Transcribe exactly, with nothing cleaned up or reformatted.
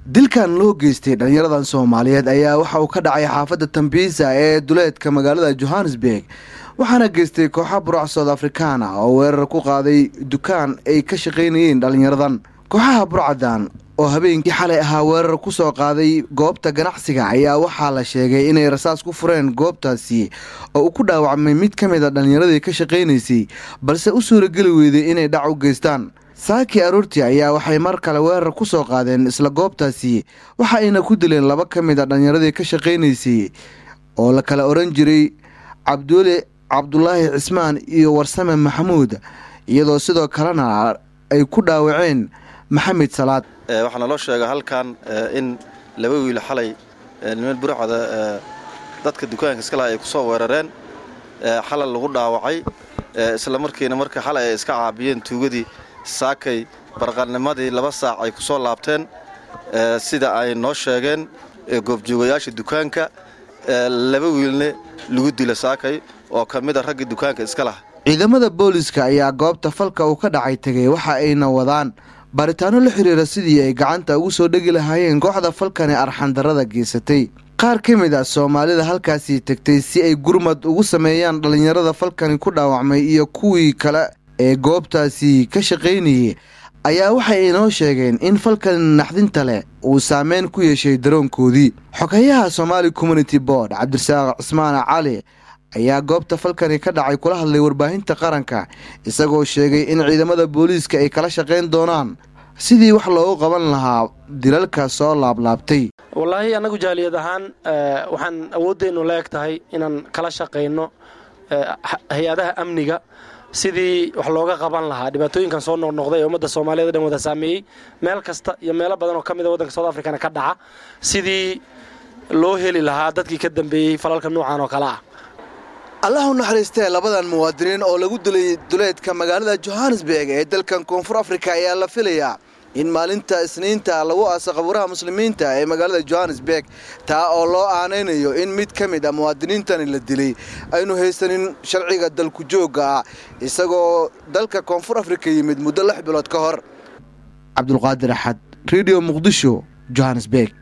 dilkan loo geystay dhalinyaradan Soomaaliyeed ayaa waxa uu ka dhacay xaafadda Tambisa ee duleedka magaalada Johannesburg waxaana geystay kooxo burcad South African oo weerar ku qaaday dukaan ay ka shaqeynayeen dhalinyaradan. kooxaha burcadan oo habeenkii xalay ahaa weerar ku soo qaaday goobta ganacsiga ayaa waxaa la sheegay inay rasaas ku fureen goobtaasi oo uu ku dhaawacmay mid ka mid ah dhalinyaradii ka shaqeynaysay balse u suuragali weyday inay dhac u geystaan. saaki aroortii ayaa waxay mar kale weerar ku soo qaadeen isla goobtaasi waxa ayna ku dileen laba ka mid ah dhalinyaradii ka shaqeynaysay oo la kala oran jiray Cabdulle Cabdullaahi Cismaan iyo Warsame Maxamuud iyadoo sidoo kalena ay ku dhaawaceen Maxamed Salaad. waxaana loo sheegay halkan in laba wiil xalay niman burcada dadka dukaanka iska lahaa ay ku soo weerareen xalal lagu dhaawacay isla markiina marka xalay ay iska caabiyeen tuugadii saakay barqanimadii laba saac ay ku soo laabteen sida ay noo sheegeen goobjoogayaasha dukaanka laba wiilna lagu dilay saakay oo kamid ah ragga dukaanka iska lahaa. ciidamada booliska ayaa goobta falka uu ka dhacay tagay waxa ayna wadaan baritaano la xiriira sidii ay gacanta ugu soo dhigi lahaayeen kooxda falkani arxan darada geysatay. qaar ka mid ah Soomaalida halkaasi tagtay si ay gurmad ugu sameeyaan dhalinyarada falkani ku dhaawacmay iyo kuwii kale ee goobtaasi ka shaqeynayay ayaa waxay inoo sheegeen in falkan naxdinta leh uu saameyn ku yeeshay daroonkoodii. xogayaha Somali Community Board Cabdirasaaq Cismaan Cali ayaa goobta falkani ka dhacay kula hadlay warbaahinta qaranka isagoo sheegay in ciidamada booliska ay kala shaqeyn doonaan sidii wax loogu qaban lahaa dilalka soo laablaabtay. wallahi anagu jaaliyad ahaan waxaan awoodeyno leegtahay inaan kala shaqeyno hay'adaha amniga sidii wax looga qaban lahaa dhibaatooyinkan soo noqnoqday ummadda Soomaaliyeed dhan wada saameeyay meel kasta iyo meelo badan oo kamid ah waddanka South Africa ka dhaca sidii loo heli lahaa dadkii ka dambeeyay falalka noocan oo kala ah. Allahu naxariistay labadan muwaadiniin oo lagu dilay duleedka magaalada Johannesburg ee dalkan Koonfur Afrika ayaa la filayaa in maalinta Isniinta lagu aaso qabuuraha muslimiinta ee magaalada Johannesburg taa oo loo aaneynayo in mid ka mid ah muwaadiniintan la dilay aynu haysanin sharciga dalku jooga isagoo dalka Koonfur Afrika yimid muddo lix bilood ka hor. Cabdulqaadir Axad, Radio Muqdisho, Johannesburg.